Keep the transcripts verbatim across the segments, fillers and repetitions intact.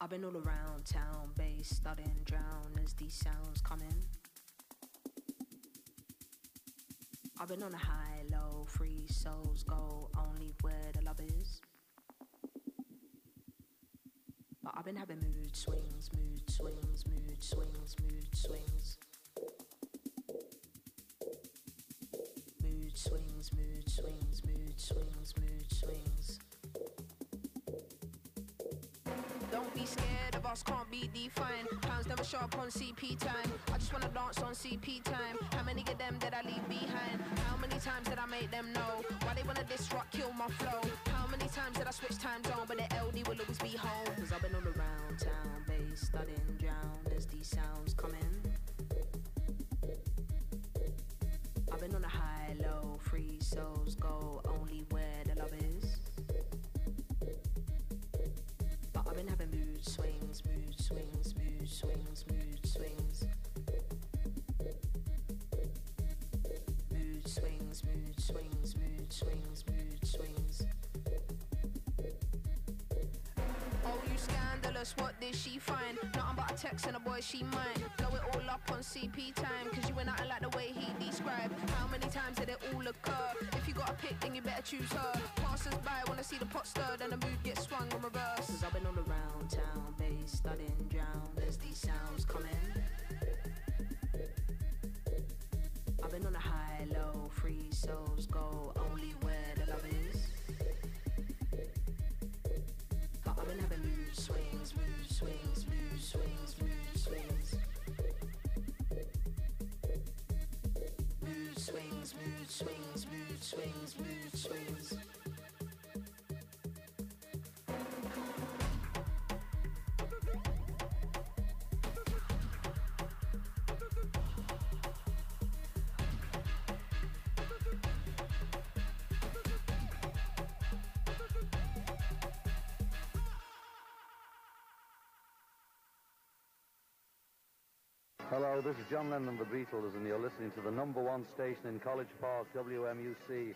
I've been all around town, bass studying, drown as these sounds come in. I've been on a high, low, free souls go only where the love is. But I've been having mood swings, mood swings, mood swings, mood swings. Mood swings, mood swings, mood swings, mood swings. Don't be scared of us, can't be defined. Pounds never show up on C P time. I just wanna dance on C P time. How many of them did I leave behind? How many times did I make them know why they wanna disrupt, kill my flow? How many times did I switch time zone, but the L D will always be home? Cause I've been all around town, bass studying, drown as these sounds come in. I've been on a high, low, free souls go only where the love is. But I've been having mood swings, mood swings, mood swings, mood swings. Mood swings, mood swings, mood swings, mood swings. Oh, you scandalous, what did she find? Nothing but a text and a boy she mine. Blow it all up on C P time, cause you ain't nothing like the way he described. How many times did it all occur? If you got a pick, then you better choose her. Passers by wanna see the pot stirred and the mood gets swung on reverse. Cause I've been all around town, bass studying, drown as these sounds come in. I've been on a high, low, free souls go only where the love is. But I've been having mood swings, mood swings, mood swings, mood swings. Mood swings, mood swings, mood swings, mood swings. Hello, this is John Lennon and the Beatles, and you're listening to the number one station in College Park, W M U C.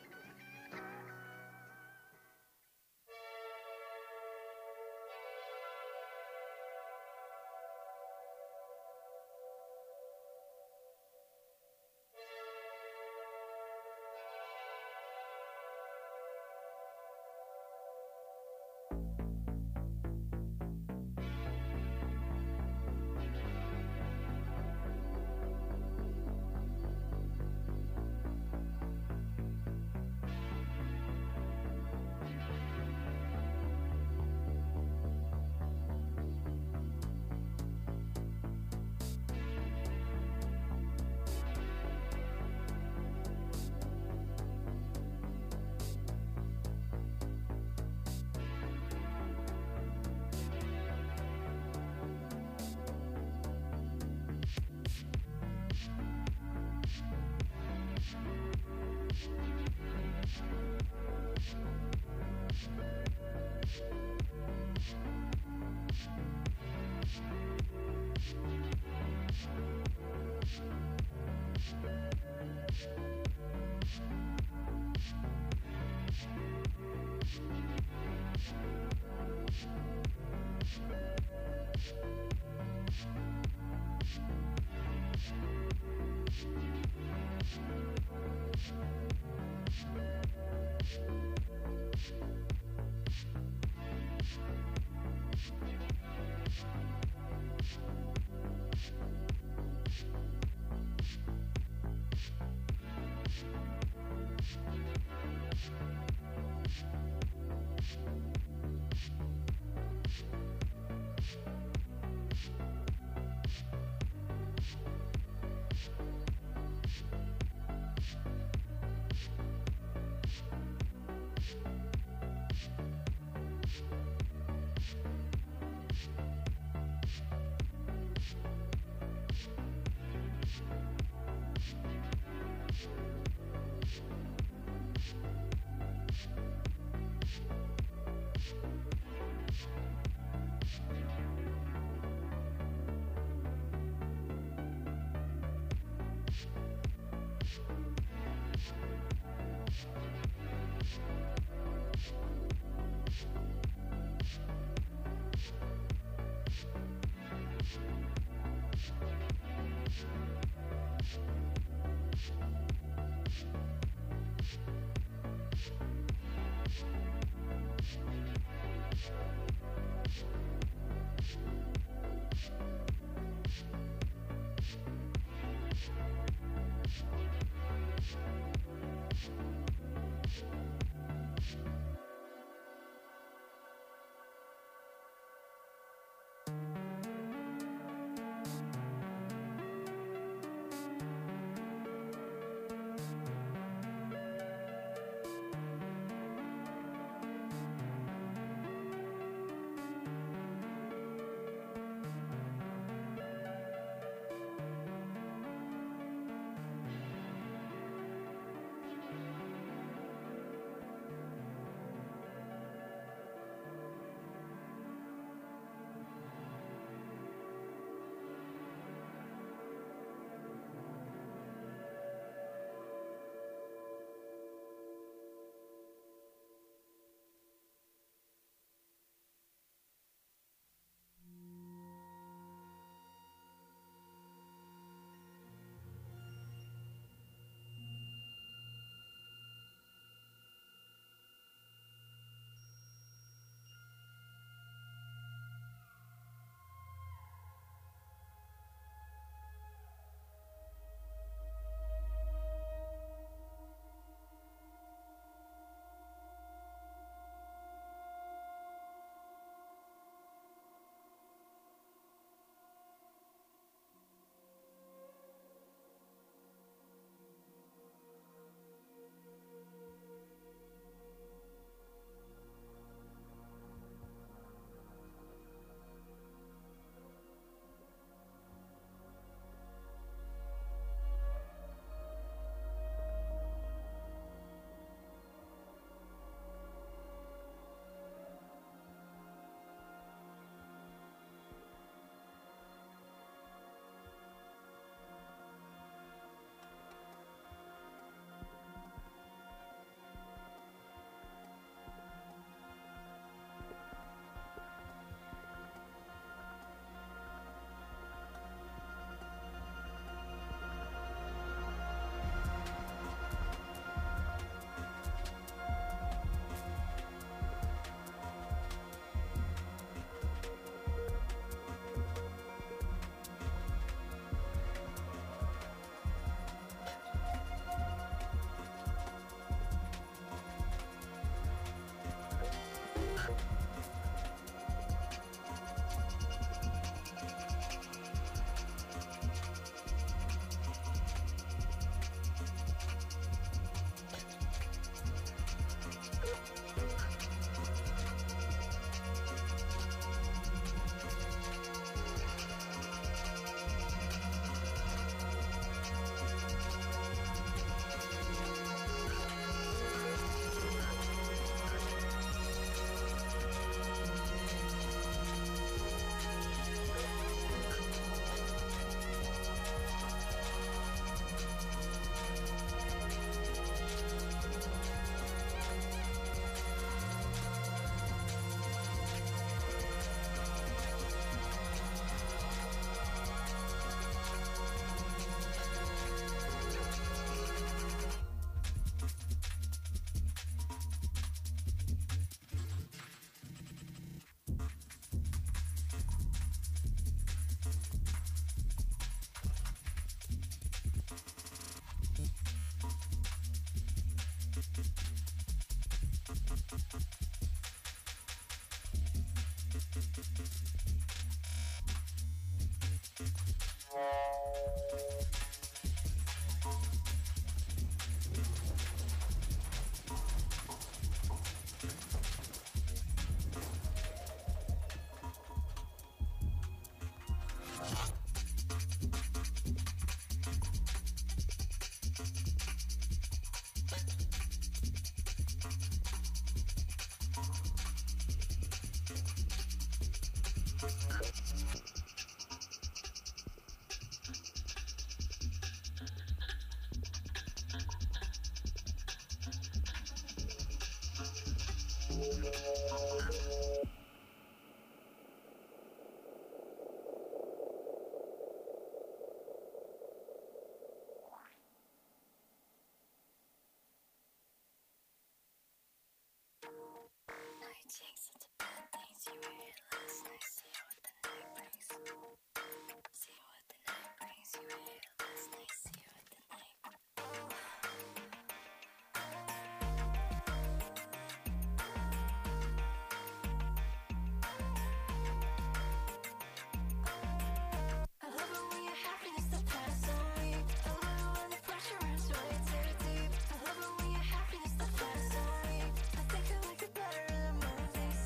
I love it when your happiness that fast on me. I think I like it better in the movies.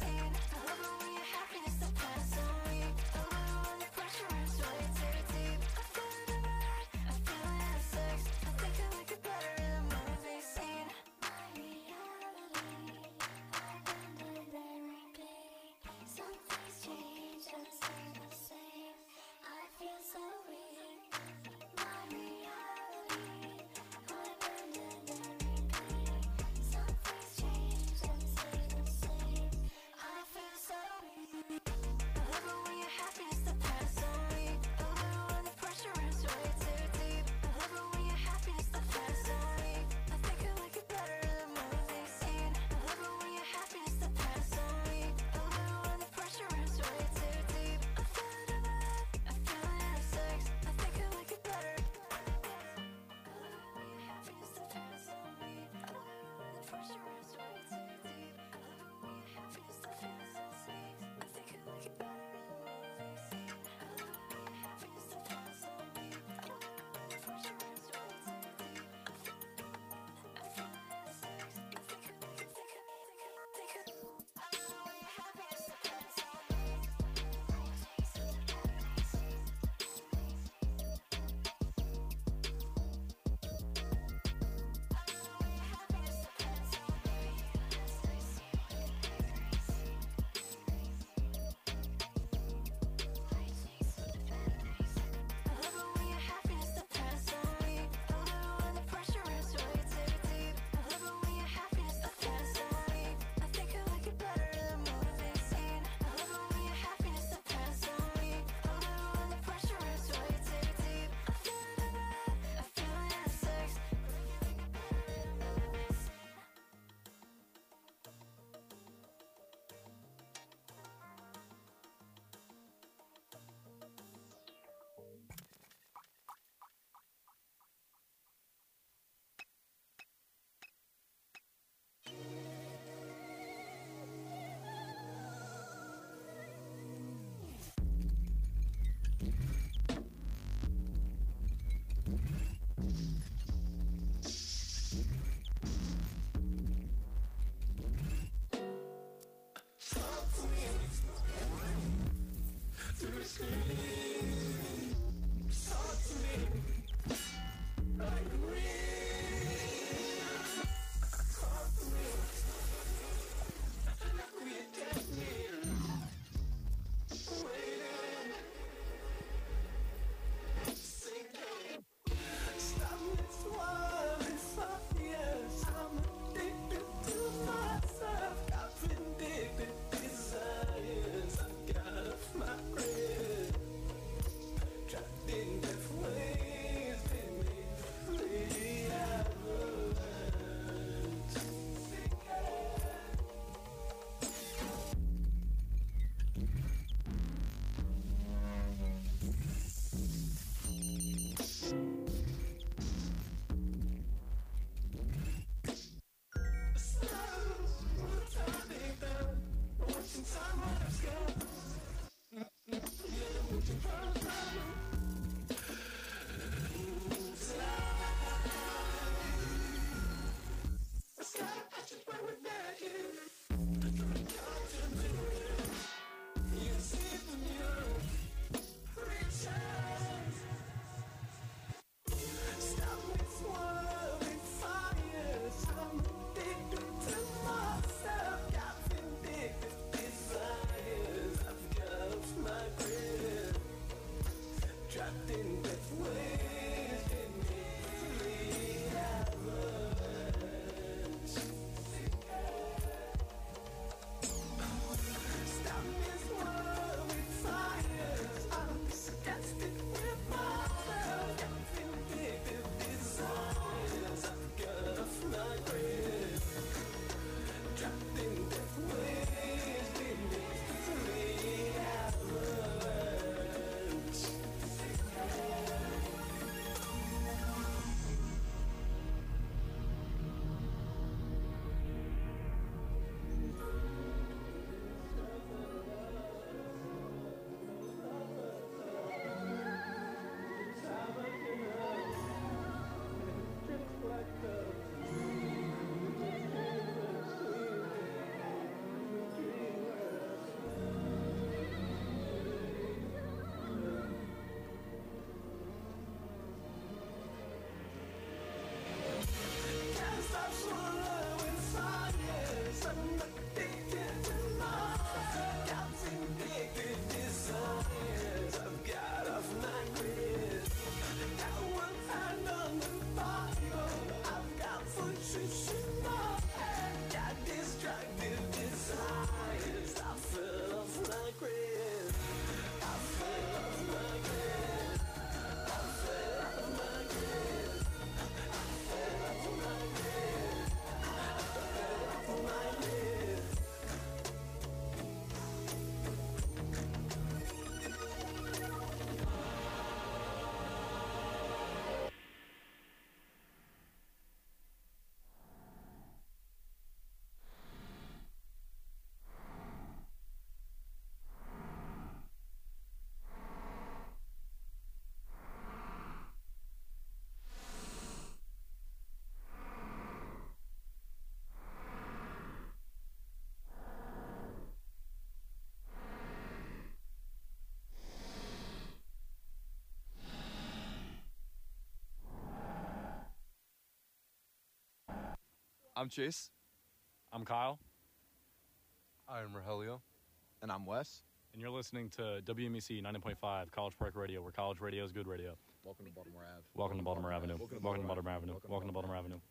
I'm Chase. I'm Kyle. I'm Rogelio. And I'm Wes. And you're listening to W M E C ninety point five College Park Radio, where college radio is good radio. Welcome to Baltimore Avenue. Welcome to Baltimore Avenue. Welcome to Baltimore Avenue. Welcome to Baltimore Avenue.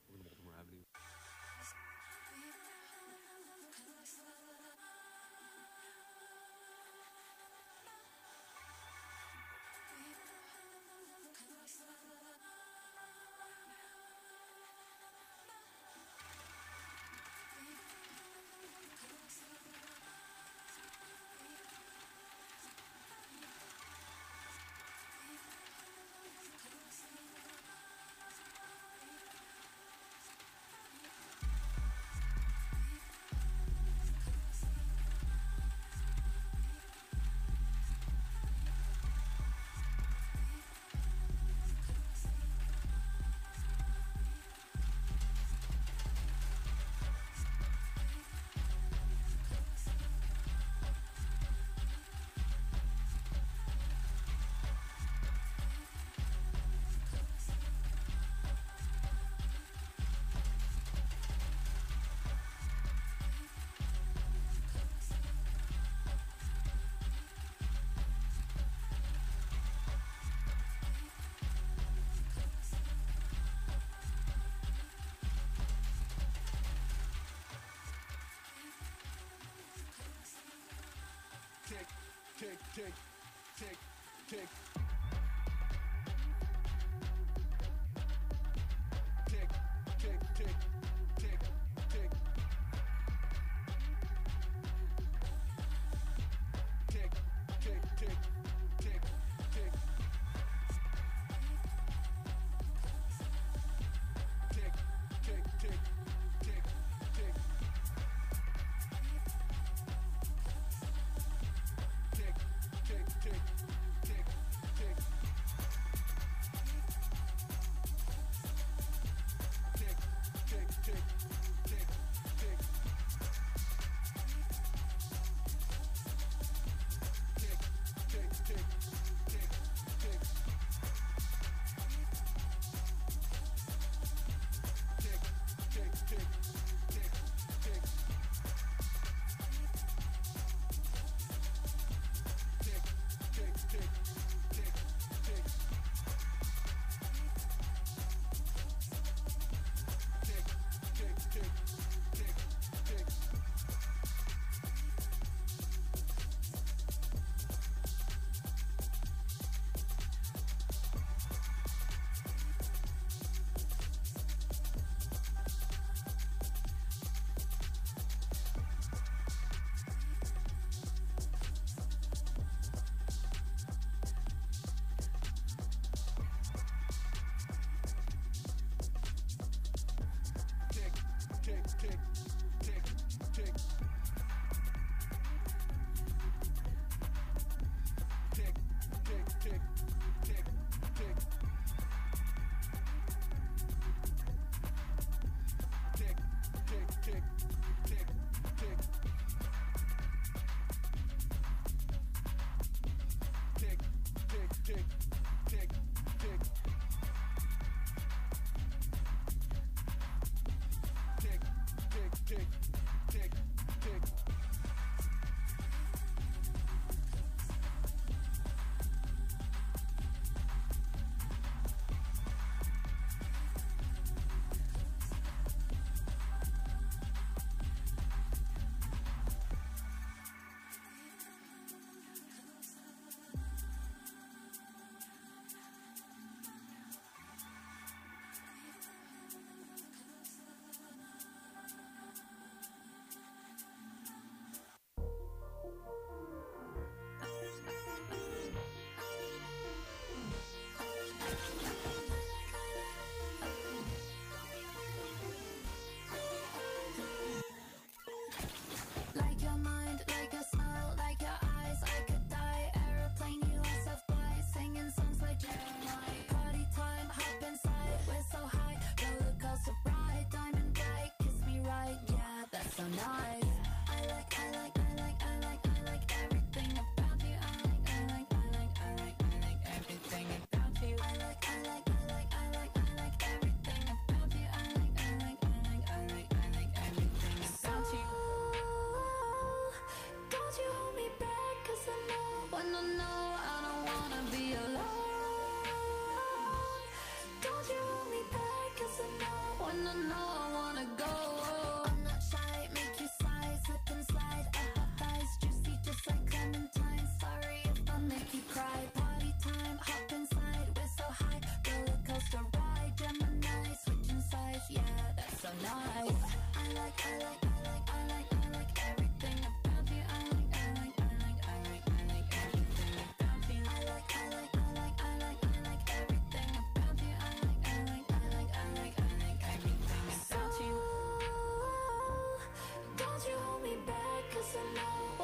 tick, tick, tick, tick. Tick, tick, tick, tick, tick. Tick, tick, tick, tick, tick. Tick, tick, tick, tick, tick. Tick, tick, tick, tick,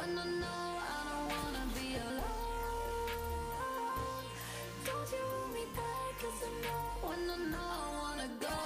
Wanna know, I don't wanna be alone. Don't you hold me back, 'cause I know. Wanna know, I wanna go.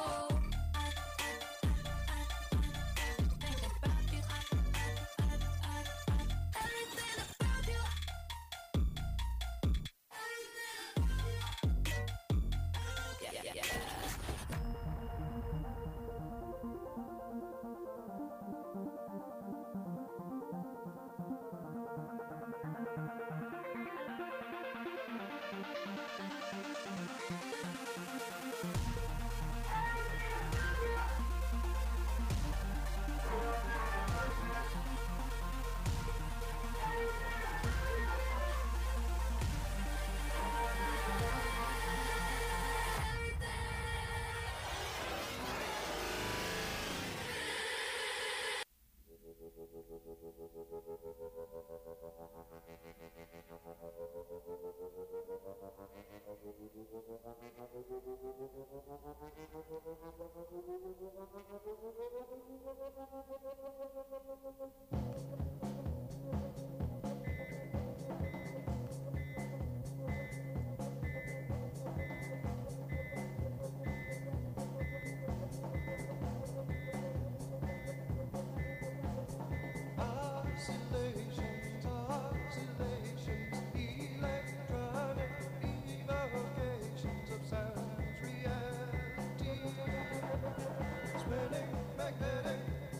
Oscillations, oscillations, electronic evocations of sound reality. Spinning magnetic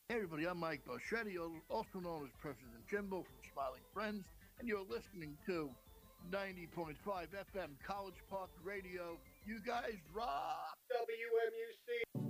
Hey everybody, I'm Mike Boschetti, also known as President Jimbo from Smiling Friends, and you're listening to ninety point five F M College Park Radio. You guys rock! W M U C!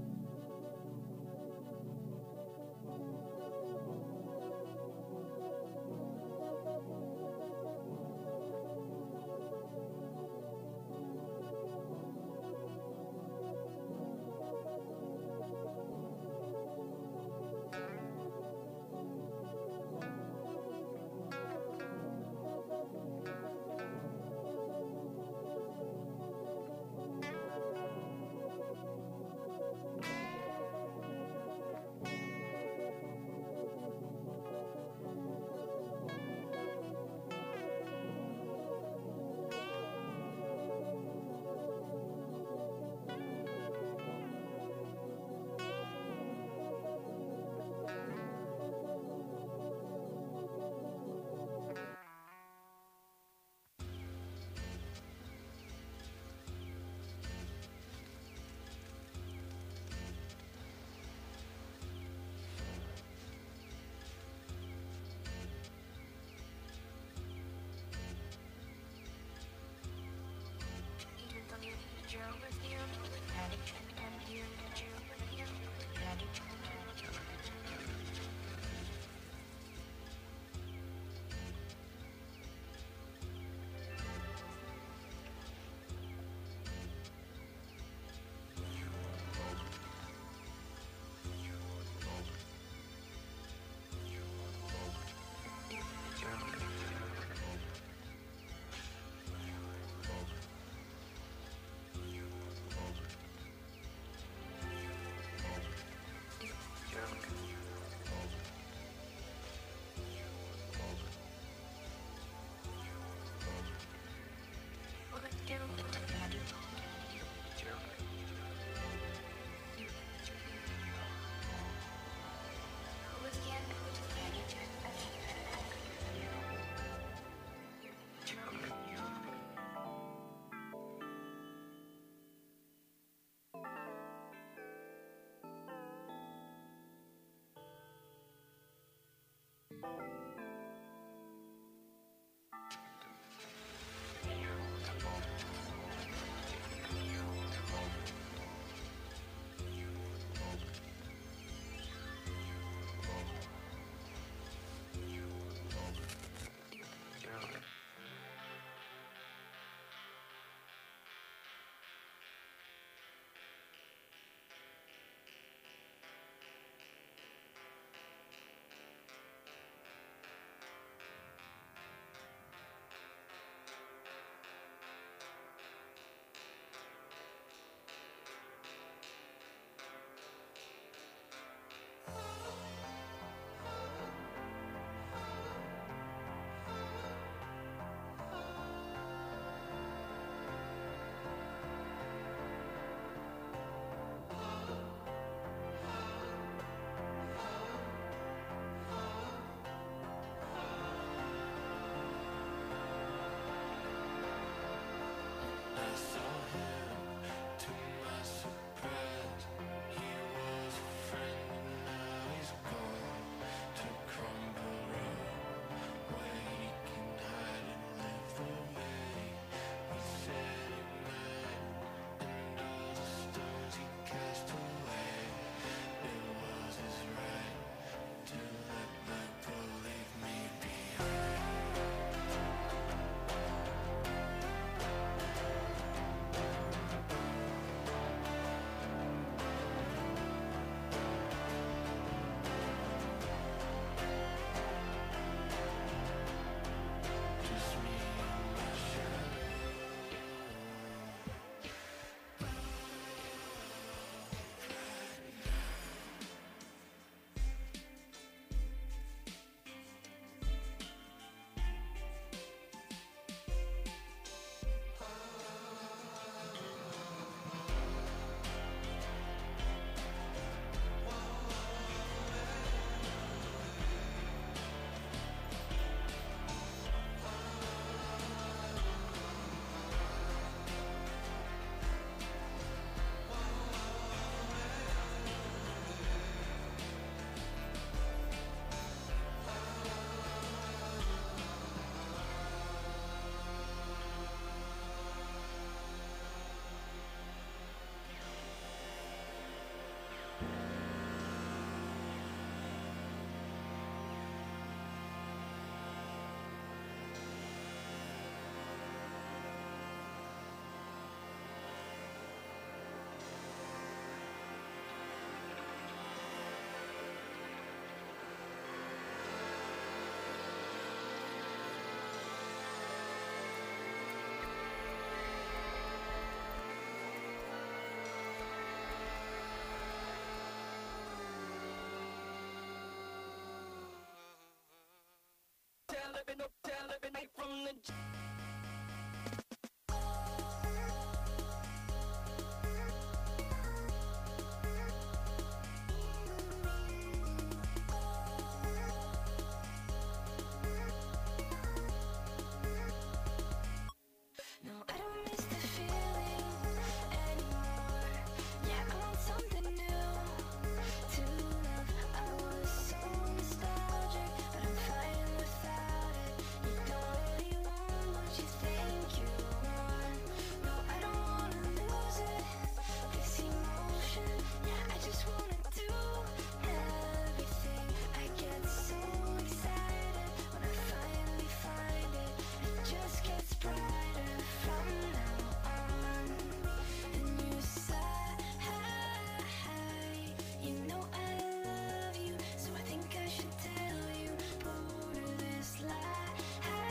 No, I don't miss the feeling anymore. Yeah, I want something new to love. I was so nostalgic, but I'm fine without it. You don't really want what you think you want. No, I don't wanna lose it. This emotion, yeah, I just wanna do everything. I get so excited when I finally find it. It just gets brighter from now on. And you sigh, you know I love you, so I think I should tell you. Border this life,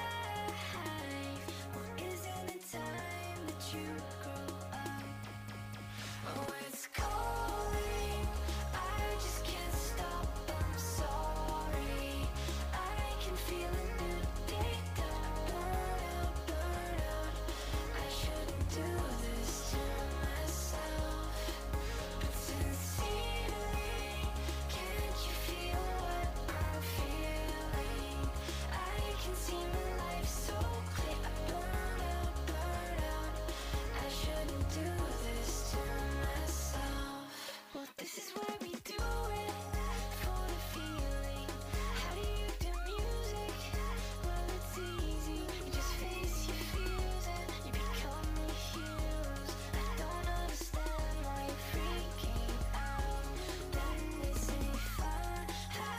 well, isn't it time that you grow up? Oh, it's calling, I just can't stop, I'm sorry. I can feel a new day dawn, burn out, burn out. I shouldn't do this to myself, but sincerely, can't you feel what I'm feeling? I can see my life so clear, I burn out, burn out. I shouldn't do this to myself. Well, this is why we do it, for the feeling. How do you do music? Well, it's easy. You just face your fears and you become the heroes. I don't understand why you're freaking out. Then they say fine,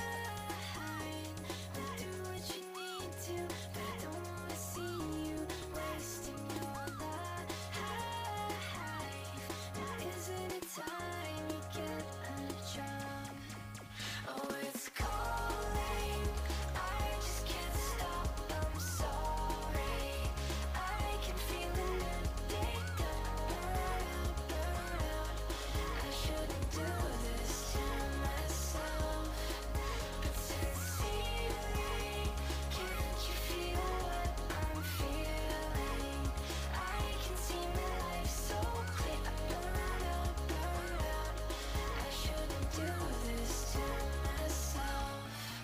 then do what you need to, but I don't wanna see you wasting your life. Now isn't it time you get a job? Oh, it's calling, I just can't stop, I'm sorry. I can feel a new day dawn, burn out, burn out. I shouldn't do this to myself, but sincerely, can't you feel what I'm feeling? I can see my life so clear, I burn out, burn out. I shouldn't do this to myself.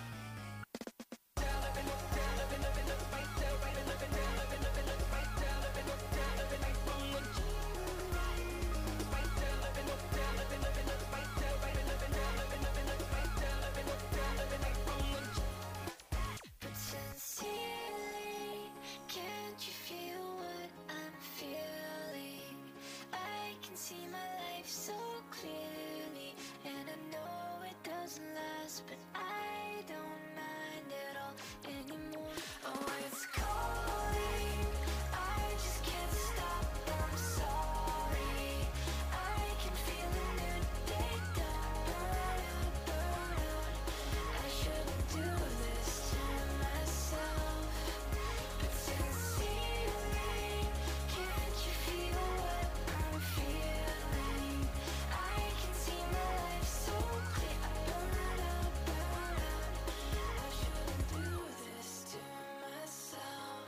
But sincerely, can't you feel what I'm feeling? I can see my life so clearly, and I know it doesn't last, but I don't mind at all anymore. Oh, it's calling, I just can't stop, I'm sorry. I can feel a new day dawn, burn out, burn out. I shouldn't do this to myself, but sincerely, can't you feel what I'm feeling? I can see my life so clear, I burn out, burn out. I shouldn't do this to myself.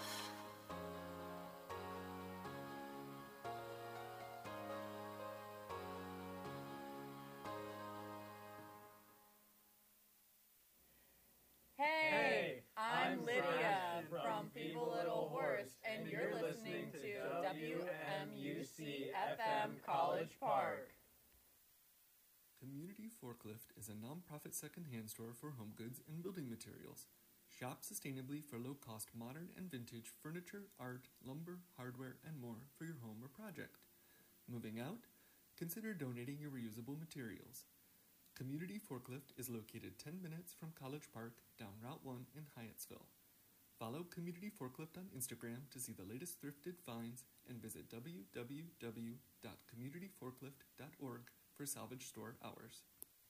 Hey, I'm Lydia from Feeble Little Horse, and you're listening to W M U C F M College Park. Community Forklift is a non-profit second-hand store for home goods and building materials. Shop sustainably for low-cost modern and vintage furniture, art, lumber, hardware, and more for your home or project. Moving out? Consider donating your reusable materials. Community Forklift is located ten minutes from College Park down Route one in Hyattsville. Follow Community Forklift on Instagram to see the latest thrifted finds and visit w w w dot community forklift dot org for salvage store hours.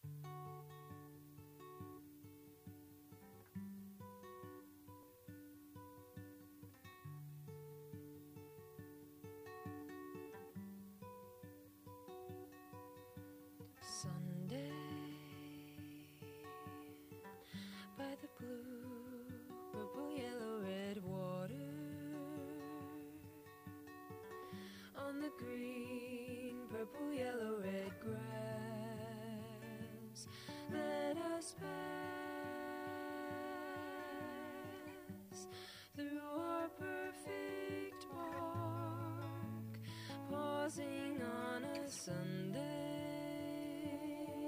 Sunday by the blue, purple, yellow the green, purple, yellow, red grass. Let us pass through our perfect park, pausing on a Sunday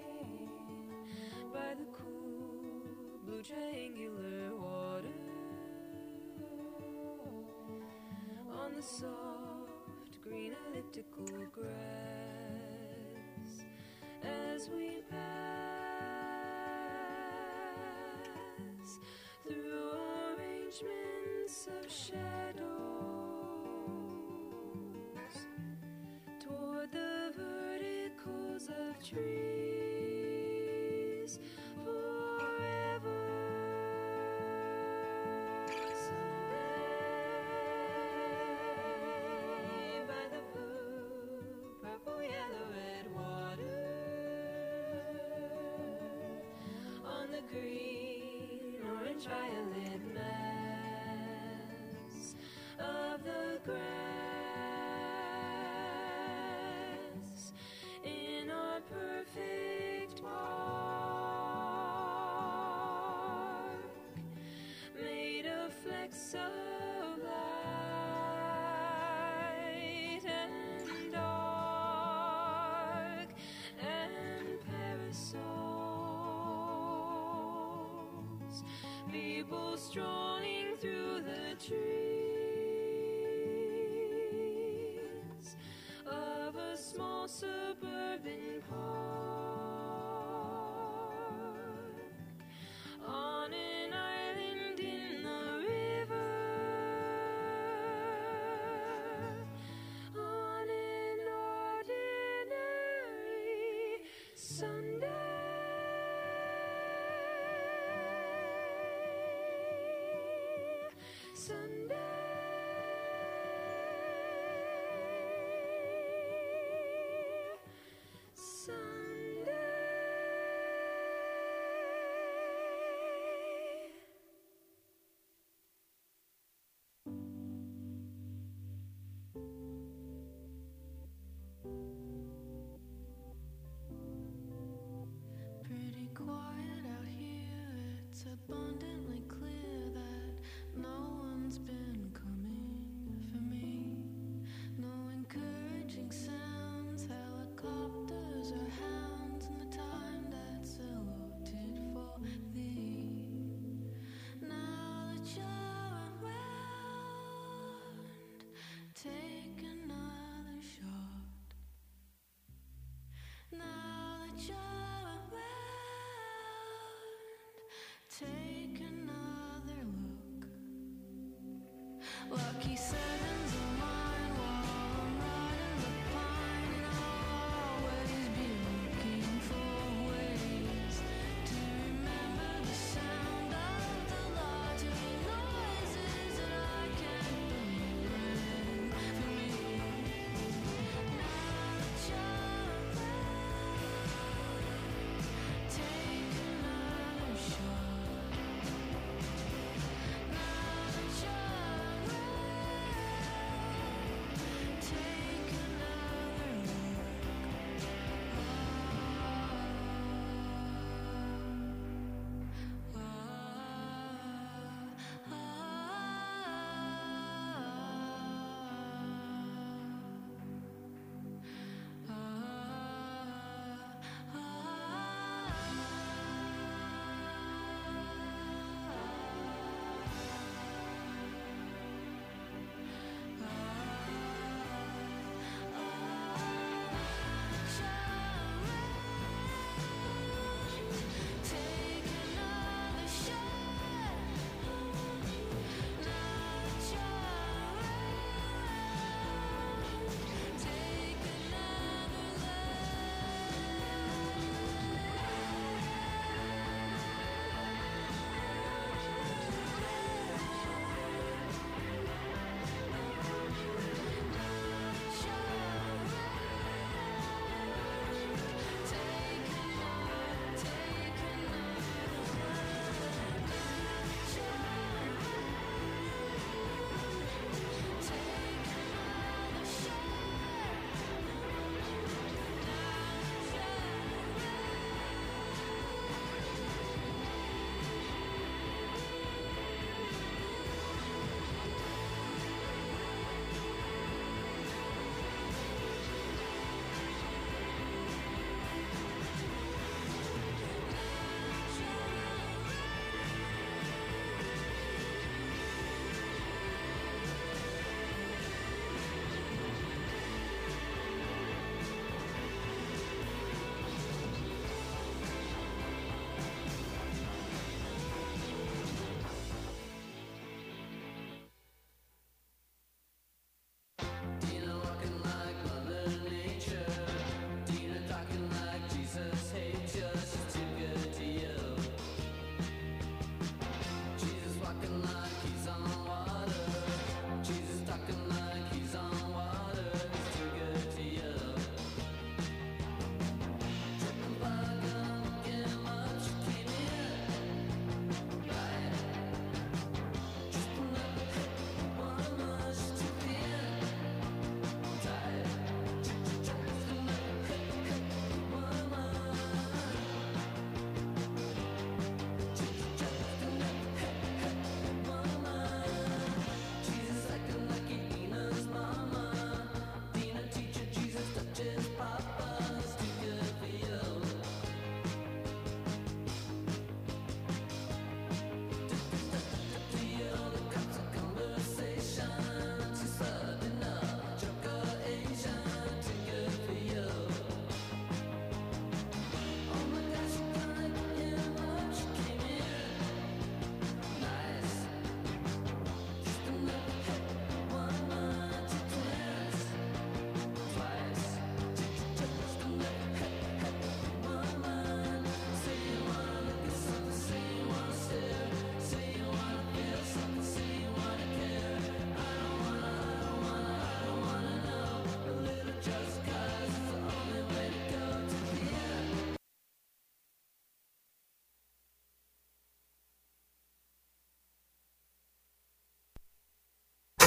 by the cool blue triangular water, on the soft green elliptical grass. As we pass through arrangements of shadows toward the verticals of trees forever. Someday by the blue, purple, yellow, red water, on the green, orange, violet mass of the grass in our perfect park, made of flecks of light and dark and parasols, people strolling through the trees of a small suburban park, on an island in the river, on an ordinary Sunday. Sunday. Sunday. Pretty quiet out here, it's abundantly clear that no one's been coming for me. No encouraging sounds, helicopters or hounds in the time that's allotted for thee. Now that you're around, take another shot. Now that you're around, take another look. Lucky sevens of mine while I'm riding the pine, and I'll always be looking for ways to remember the sound of the larger noises that I can't bring for me. Now that you're around, take another shot. Now that you're around,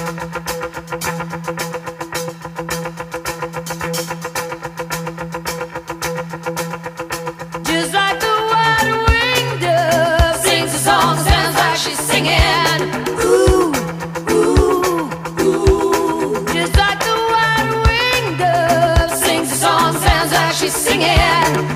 Just like the white-winged dove sings a song, sounds like she's singing. Ooh, ooh, ooh. Just like the white-winged dove sings a song, sounds like she's singing.